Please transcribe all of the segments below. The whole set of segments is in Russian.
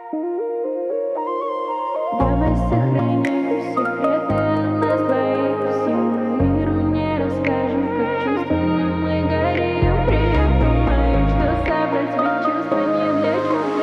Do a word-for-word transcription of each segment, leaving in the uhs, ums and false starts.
Давай сохраним секреты нас двоих, всему миру не расскажем, как чувствами мы горим. Придумаем, что собрать, ведь чувства не для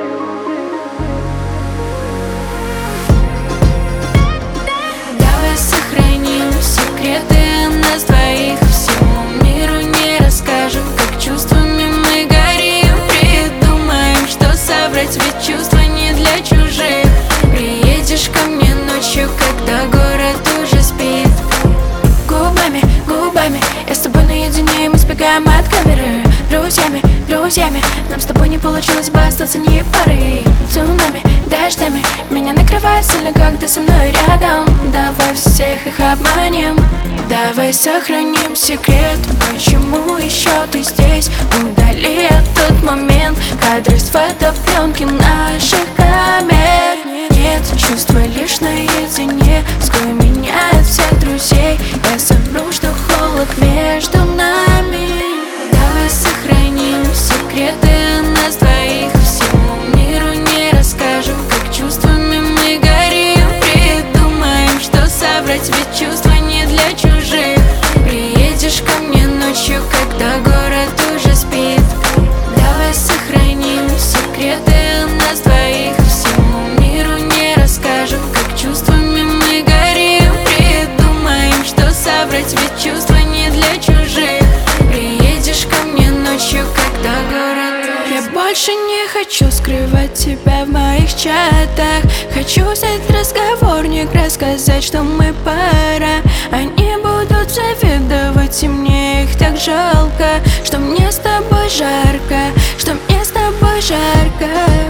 чужих. Давай сохраним секреты нас двоих, всему миру не расскажем, как чувствами мы горим. Придумаем, что собрать, ведь чувства не для чужих. Приедешь ко мне ночью, когда город уже спит. Губами, губами, я с тобой наедине, и мы сбегаем от камеры. Друзьями, друзьями, нам с тобой не получилось бы остаться ни пары. Цунами, дождями, меня накрывает сильно, когда со мной рядом. Давай всех их обманем. Давай сохраним секрет, почему еще ты здесь. Удали тот момент, кадры с фотопленки наших камер. Нет, чувства лишь наедине, скрой меня от всех друзей. Я совру, что холод между нами. Давай сохраним секреты нас двоих, всему миру не расскажем, как чувствами мы горим. Придумаем, что собрать, ведь чувства не для чужих. Приедешь ко мне ночью, когда город уже спит. Давай сохраним секреты нас двоих, всему миру не расскажем, как чувствами мы горим. Придумаем, что собрать, ведь чувства не для чужих. Приедешь ко мне ночью, когда город... Я больше не хочу скрывать тебя в моих чатах. Хочу взять разговорник, рассказать, что мы пара. Они будут завидовать, и мне их так жалко. Что мне с тобой жарко, что мне с тобой жарко.